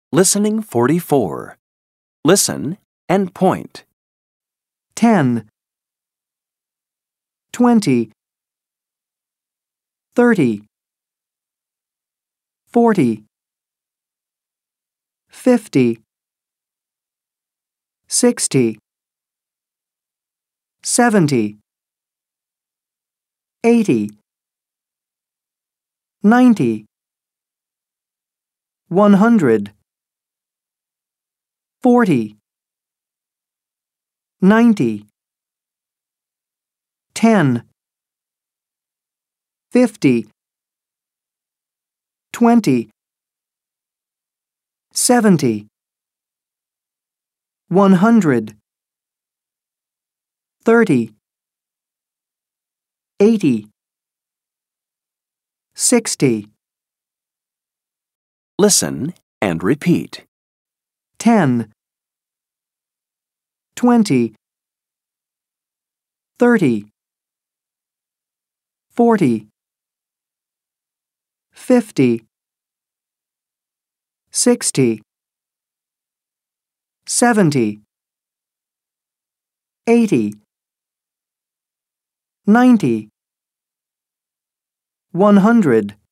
Listening 44. Listen and point. 10, 20, 30, 40, 50, 60, 70, 80, 90, 100, 40, 90, 10, 50, 20, 70, 100, 30, 80, 60. Listen and repeat. 10, 20, 30, 40, 50, 60, 70, 80, 90, 100.